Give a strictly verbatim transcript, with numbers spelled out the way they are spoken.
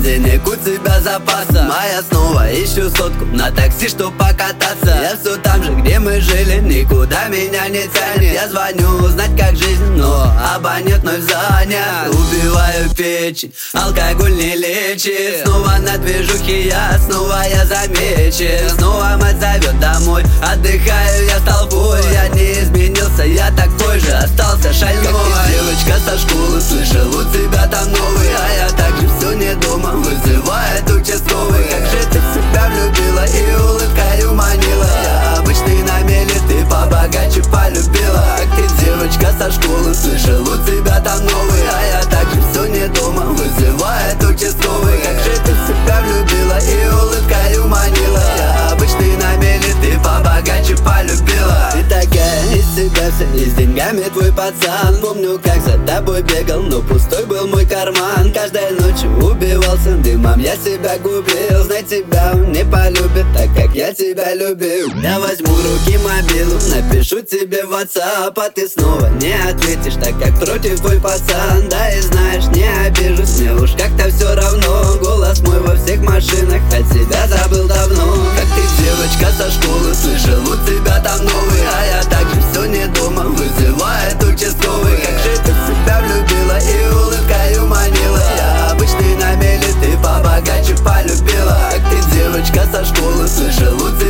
денег у тебя запаса. Моя снова ищу сотку на такси, чтоб покататься. Я все там же, где мы жили, никуда меня не тянет. Я звоню узнать, как жизнь, но абонент мой занят. Убиваю печень, алкоголь не лечит. Снова на движухе я, снова я замечен. Снова мать зовет домой, отдыхаю я с толпой. Я не изменился, я такой же, остался шальной. Как ты, девочка со школы, слышал, у тебя там новый. А я также все не дома, вызывает участковый. Как же ты себя влюбила и улыбкою манила. Я обычный на мели, ты побогаче полюбила. Как ты, девочка со школы, слышал, у тебя там новый. А я также все не дома, вызывает участковый. Как же ты себя влюбила и улыбкою манила. Я обычный на мели, ты побогаче полюбила. Ты такая из себя вся, и с деньгами твой пацан. Помню, как за тобой бегал, но пустой был мой карман. Каждой ночью убивался дымом, я себя губил. Знать тебя он не полюбит, так как я тебя любил. Я возьму руки мобилу, напишу тебе в WhatsApp, а ты снова не ответишь, так как против твой пацан. Да и знаешь, не обижусь, мне уж как-то все равно. Голос мой во всех машинах, от себя забыл давно. Как ты, девочка со школы, слышал, у тебя там новый. А я также все не дома, вызывает участковый. Как же ты себя влюбила и улыбкою манила. Я обычный на мели, ты побогаче полюбила. Как ты, девочка со школы, слышал, у тебя